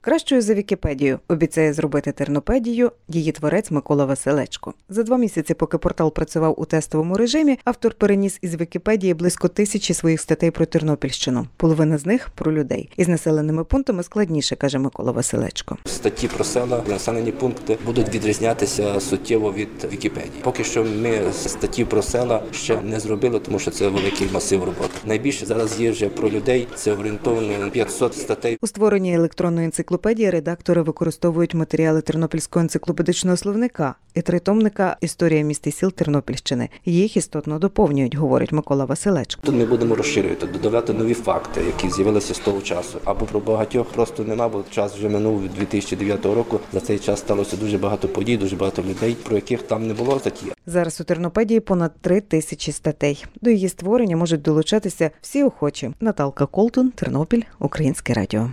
Кращою за Вікіпедію обіцяє зробити Тернопедію її творець Микола Василечко. За 2 місяці, поки портал працював у тестовому режимі, автор переніс із Вікіпедії близько 1000 своїх статей про Тернопільщину. Половина з них – про людей. Із населеними пунктами складніше, каже Микола Василечко. Статті про села, населені пункти будуть відрізнятися суттєво від Вікіпедії. Поки що ми статті про села ще не зробили, тому що це великий масив роботи. Найбільше зараз є вже про людей, це орієнтовно 500 статей. У створенні електронної енциклопедії редактори використовують матеріали Тернопільського енциклопедичного словника і тритомника «Історія міст і сіл Тернопільщини». Їх істотно доповнюють, говорить Микола Василечко. Тут ми будемо розширювати, додавати нові факти, які з'явилися з того часу. Або про багатьох просто нема, бо час вже минув від 2009 року. За цей час сталося дуже багато подій, дуже багато людей, про яких там не було статті. Зараз у Тернопедії понад 3000 статей. До її створення можуть долучатися всі охочі. Наталка Колтун, Тернопіль, Українське радіо.